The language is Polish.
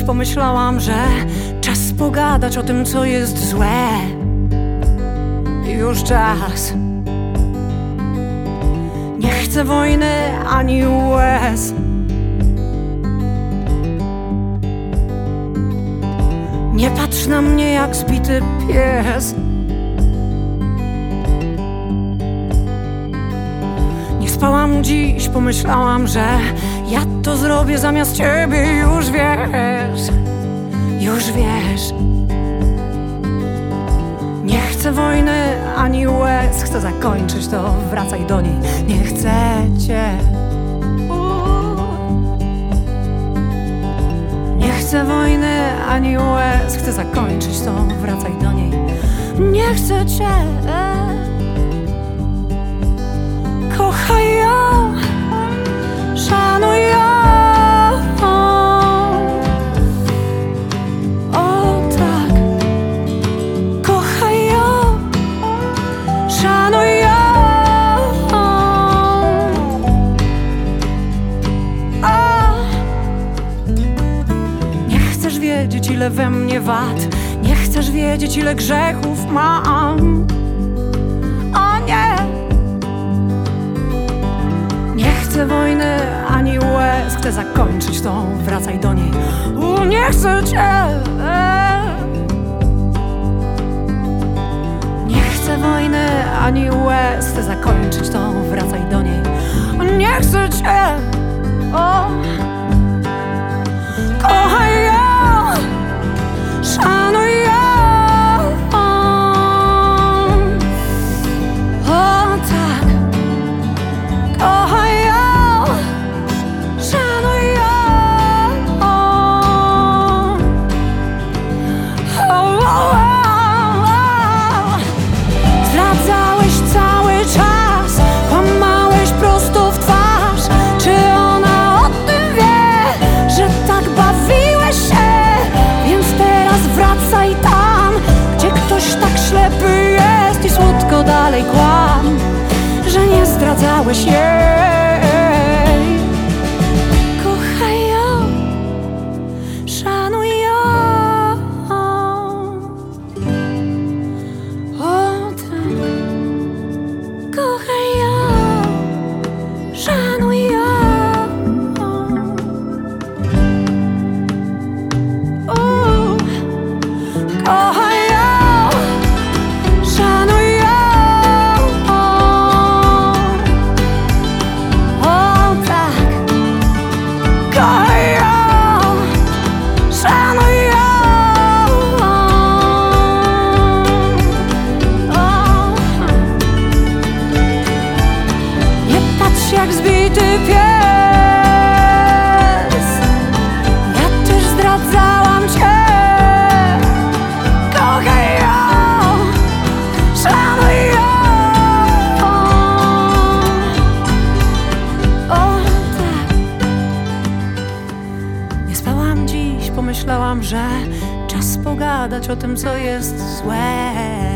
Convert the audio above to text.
pomyślałam, że czas pogadać o tym, co jest złe. Już czas. Nie chcę wojny ani łez. Nie patrz na mnie jak zbity pies. Nie spałam dziś, pomyślałam, że ja to zrobię zamiast ciebie. Już wiesz, już wiesz. Nie chcę wojny ani łez. Chcę zakończyć to, wracaj do niej. Nie chcę cię. Nie chcę wojny ani łez. Chcę zakończyć to, wracaj do niej. Nie chcę cię. Kochaj ją, szanuj ją. O tak, kochaj ją, szanuj ją. Nie chcesz wiedzieć, ile we mnie wad. Nie chcesz wiedzieć, ile grzechów mam. O nie. Nie chcę wojny ani łez. Chcę zakończyć to, wracaj do niej. Nie chcę cię. Nie chcę wojny ani łez. Chcę zakończyć to, wracaj do niej. Nie chcę cię. O. Kochaj ją, szanuj ją. O tak, kochaj ją, szanuj ją. Zdradzałeś cały czas, kłamałeś prosto w twarz. Czy ona o tym wie, że tak bawiłeś się? Więc teraz wracaj tam, gdzie ktoś tak ślepy jest i słodko dalej kłam, że nie zdradzałeś jej. Kochaj ją, szanuj ją. O tak, kochaj ją, szanuj ją. Kochaj ją, szanuj ją. O tak, kochaj ją, szanuj ją. Nie patrz jak zbity pies. Ja też zdradzałam cię. Kochaj ją, szanuj ją. O tak. Nie spałam dziś, pomyślałam, że czas pogadać o tym, co jest złe.